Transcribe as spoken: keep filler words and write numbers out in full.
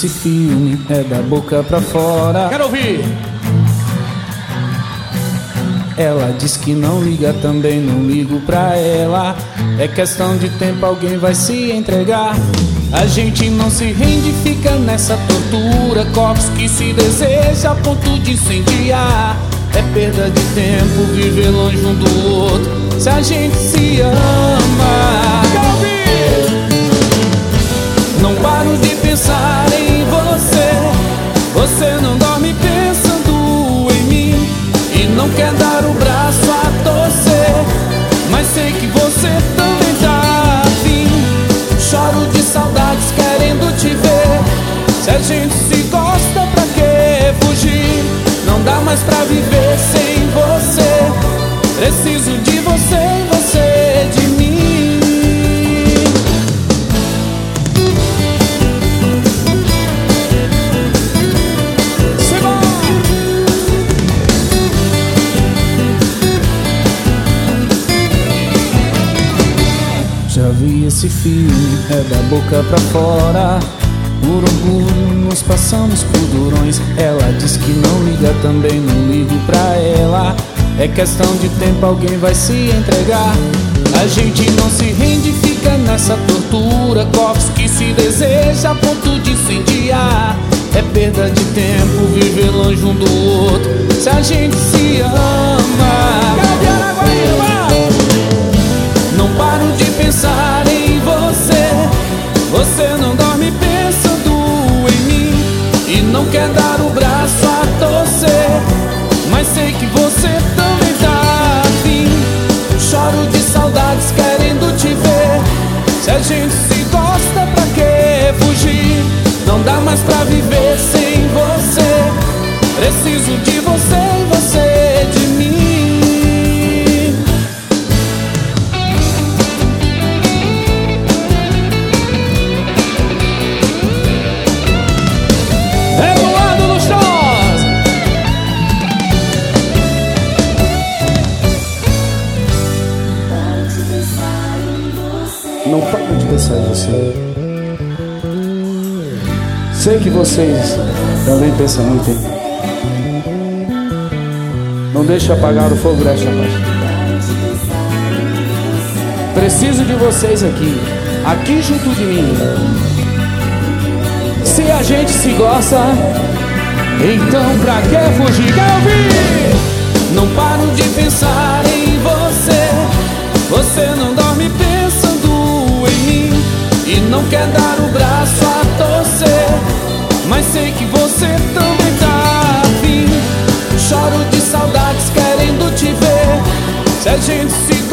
esse filme é da boca pra fora. Quero ouvir. Ela diz que não liga, também não ligo pra ela. É questão de tempo, alguém vai se entregar. A gente não se rende, fica nessa tortura. Corpos que se deseja a ponto de incendiar. É perda de tempo viver longe um do outro, se a gente se ama. Não paro de pensar em você. Você não dorme pensando em mim e não quer dar o braço a torcer, mas sei que você também tá afim. Choro de saudades querendo te ver. Se a gente se gosta, pra que fugir? Não dá mais pra viver sem você. Preciso de você e você de mim. Já vi esse filme, é da boca pra fora. Por orgulho nos passamos por durões. Ela diz que não liga, também não ligo pra ela. É questão de tempo, alguém vai se entregar. A gente não se rende, fica nessa tortura. Corpos que se deseja a ponto de incendiar. É perda de tempo viver longe um do outro, se a gente se ama. Não paro de pensar em você. Você não dorme pensando em mim e não quer dar o braço a torcer, mas sei que você também tá afim. Choro de saudades querendo te ver. Se a gente se gosta, pra que fugir? Não dá mais pra viver sem você. Preciso de você e você de mim. Não paro de pensar em você. Sei que vocês também pensam muito em mim. Não deixe apagar o fogo desta paixão. Preciso de vocês aqui, aqui junto de mim. Se a gente se gosta, então pra que fugir? Quer ouvir? Não paro de pensar em você. Você não dorme pensando em mim e não quer dar o braço a torcer, mas sei que você também tá afim. Choro de saudades querendo te ver. Se a gente se